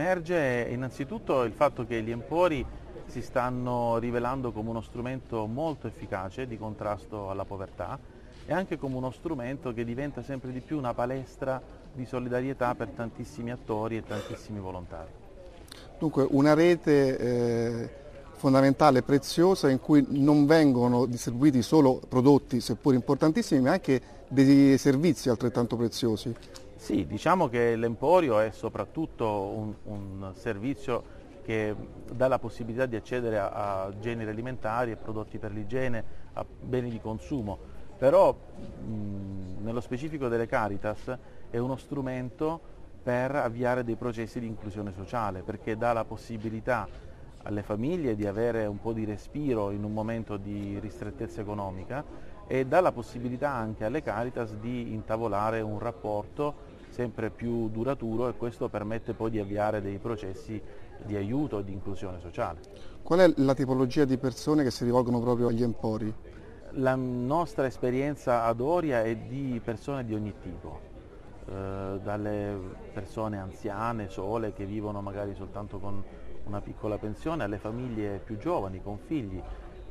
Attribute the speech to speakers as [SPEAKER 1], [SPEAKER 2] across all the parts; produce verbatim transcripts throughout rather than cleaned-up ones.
[SPEAKER 1] emerge innanzitutto il fatto che gli empori si stanno rivelando come uno strumento molto efficace di contrasto alla povertà e anche come uno strumento che diventa sempre di più una palestra di solidarietà per tantissimi attori e tantissimi volontari.
[SPEAKER 2] Dunque una rete eh, fondamentale e preziosa in cui non vengono distribuiti solo prodotti, seppur importantissimi, ma anche dei servizi altrettanto preziosi.
[SPEAKER 1] Sì, diciamo che l'Emporio è soprattutto un, un servizio che dà la possibilità di accedere a, a generi alimentari, a prodotti per l'igiene, a beni di consumo, però mh, nello specifico delle Caritas è uno strumento per avviare dei processi di inclusione sociale, perché dà la possibilità alle famiglie di avere un po' di respiro in un momento di ristrettezza economica e dà la possibilità anche alle Caritas di intavolare un rapporto sempre più duraturo e questo permette poi di avviare dei processi di aiuto e di inclusione sociale.
[SPEAKER 2] Qual è la tipologia di persone che si rivolgono proprio agli empori?
[SPEAKER 1] La nostra esperienza ad Oria è di persone di ogni tipo, eh, dalle persone anziane, sole, che vivono magari soltanto con una piccola pensione, alle famiglie più giovani, con figli.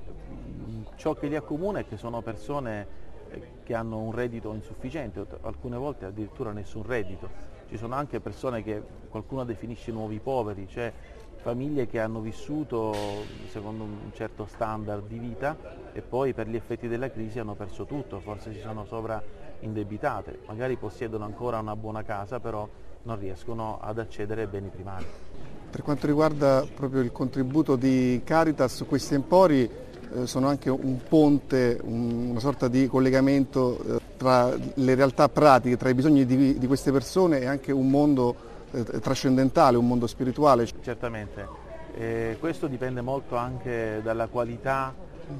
[SPEAKER 1] Ciò che li accomuna è che sono persone che hanno un reddito insufficiente, alcune volte addirittura nessun reddito. Ci sono anche persone che qualcuno definisce nuovi poveri, cioè famiglie che hanno vissuto secondo un certo standard di vita e poi per gli effetti della crisi hanno perso tutto, forse si sono sovraindebitate, magari possiedono ancora una buona casa però non riescono ad accedere ai beni primari.
[SPEAKER 2] Per quanto riguarda proprio il contributo di Caritas, questi empori eh, sono anche un ponte, un, una sorta di collegamento eh, tra le realtà pratiche, tra i bisogni di, di queste persone e anche un mondo eh, trascendentale, un mondo spirituale.
[SPEAKER 1] Certamente, eh, questo dipende molto anche dalla qualità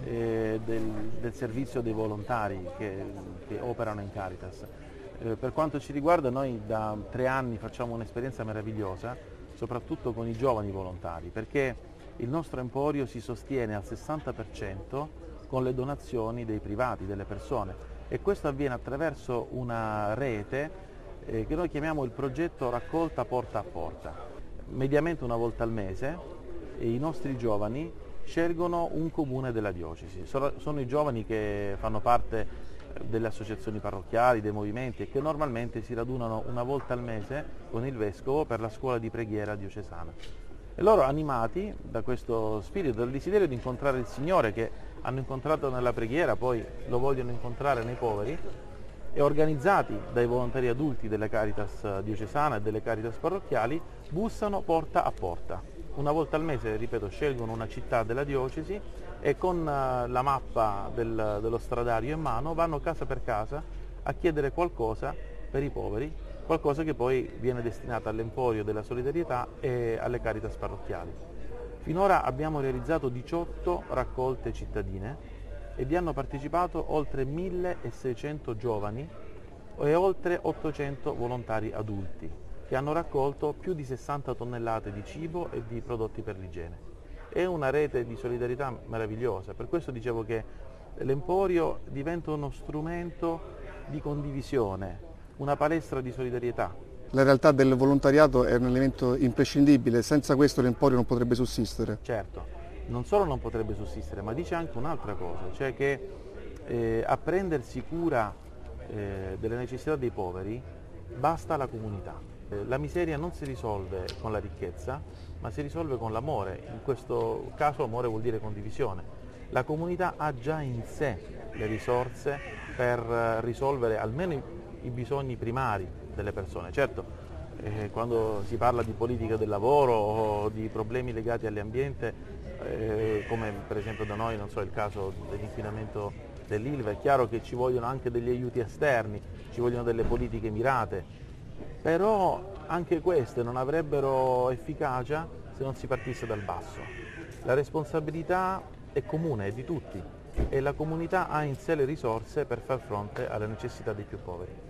[SPEAKER 1] eh, del, del servizio dei volontari che, che operano in Caritas. Eh, per quanto ci riguarda noi da tre anni facciamo un'esperienza meravigliosa, soprattutto con i giovani volontari, perché il nostro emporio si sostiene al sessanta per cento con le donazioni dei privati, delle persone e questo avviene attraverso una rete eh, che noi chiamiamo il progetto Raccolta Porta a Porta. Mediamente una volta al mese i nostri giovani scelgono un comune della diocesi, sono, sono i giovani che fanno parte delle associazioni parrocchiali, dei movimenti e che normalmente si radunano una volta al mese con il Vescovo per la scuola di preghiera diocesana. E loro, animati da questo spirito, dal desiderio di incontrare il Signore che hanno incontrato nella preghiera, poi lo vogliono incontrare nei poveri, e organizzati dai volontari adulti delle Caritas diocesana e delle Caritas parrocchiali, bussano porta a porta. Una volta al mese, ripeto, scelgono una città della diocesi e con la mappa del, dello stradario in mano vanno casa per casa a chiedere qualcosa per i poveri, qualcosa che poi viene destinato all'Emporio della Solidarietà e alle Caritas parrocchiali. Finora abbiamo realizzato diciotto raccolte cittadine e vi hanno partecipato oltre milleseicento giovani e oltre ottocento volontari adulti che hanno raccolto più di sessanta tonnellate di cibo e di prodotti per l'igiene. È una rete di solidarietà meravigliosa, per questo dicevo che l'Emporio diventa uno strumento di condivisione, una palestra di solidarietà.
[SPEAKER 2] La realtà del volontariato è un elemento imprescindibile, senza questo l'Emporio non potrebbe sussistere.
[SPEAKER 1] Certo, non solo non potrebbe sussistere, ma dice anche un'altra cosa, cioè che eh, a prendersi cura eh, delle necessità dei poveri basta la comunità. La miseria non si risolve con la ricchezza, ma si risolve con l'amore. In questo caso amore vuol dire condivisione. La comunità ha già in sé le risorse per risolvere almeno i, i bisogni primari delle persone. Certo, eh, quando si parla di politica del lavoro o di problemi legati all'ambiente, eh, come per esempio da noi, non so, il caso dell'inquinamento dell'Ilva, è chiaro che ci vogliono anche degli aiuti esterni, ci vogliono delle politiche mirate. Però anche queste non avrebbero efficacia se non si partisse dal basso. La responsabilità è comune, è di tutti e la comunità ha in sé le risorse per far fronte alle necessità dei più poveri.